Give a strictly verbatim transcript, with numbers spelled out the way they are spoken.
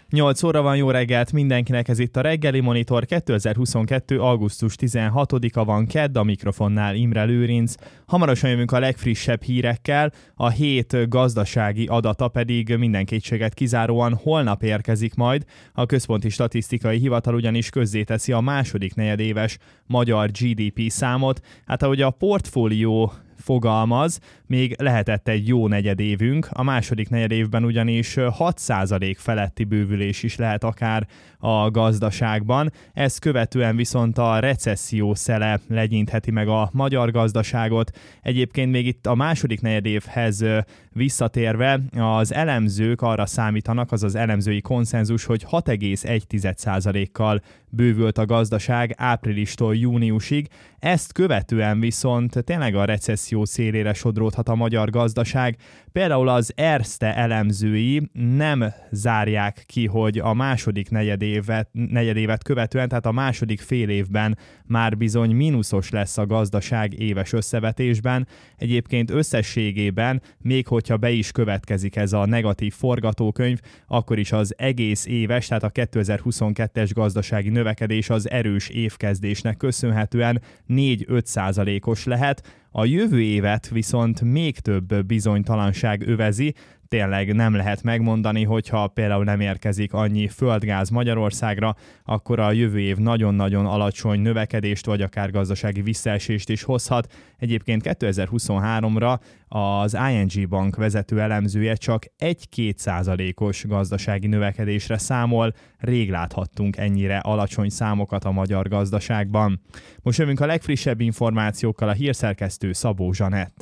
nyolc óra van, jó reggelt mindenkinek, ez itt a Reggeli Monitor, kétezer-huszonkettő. augusztus tizenhatodika van, kedd, a mikrofonnál Imre Lőrinc. Hamarosan jövünk a legfrissebb hírekkel, a hét gazdasági adata pedig minden kétséget kizáróan holnap érkezik majd. A Központi Statisztikai Hivatal ugyanis közzéteszi a második negyedéves magyar gé dé pé számot. Hát ahogy a portfólió fogalmaz, még lehetett egy jó negyedévünk, a második negyedévben ugyanis hat százalék feletti bővülés is lehet akár a gazdaságban. Ezt követően viszont a recesszió szele legyintheti meg a magyar gazdaságot. Egyébként még itt a második negyedévhez visszatérve az elemzők arra számítanak, az az elemzői konszenzus, hogy hat egész egy százalékkal bővült a gazdaság áprilistól júniusig. Ezt követően viszont tényleg a recesszió szélére sodródhat a magyar gazdaság. Például az Erste elemzői nem zárják ki, hogy a második negyedévet, negyedévet követően, tehát a második fél évben már bizony mínuszos lesz a gazdaság éves összevetésben. Egyébként összességében, még hogyha be is következik ez a negatív forgatókönyv, akkor is az egész éves, tehát a kétezer-huszonkettes gazdasági növekedés az erős évkezdésnek köszönhetően négy-öt százalékos lehet. A jövő évet viszont még több bizonytalanság övezi, tényleg nem lehet megmondani, hogyha például nem érkezik annyi földgáz Magyarországra, akkor a jövő év nagyon-nagyon alacsony növekedést vagy akár gazdasági visszaesést is hozhat. Egyébként kétezer-huszonháromra az i en gé Bank vezető elemzője csak egy-két százalékos gazdasági növekedésre számol, rég láthattunk ennyire alacsony számokat a magyar gazdaságban. Most jövünk a legfrissebb információkkal, a hírszerkesztő Szabó Zsanett.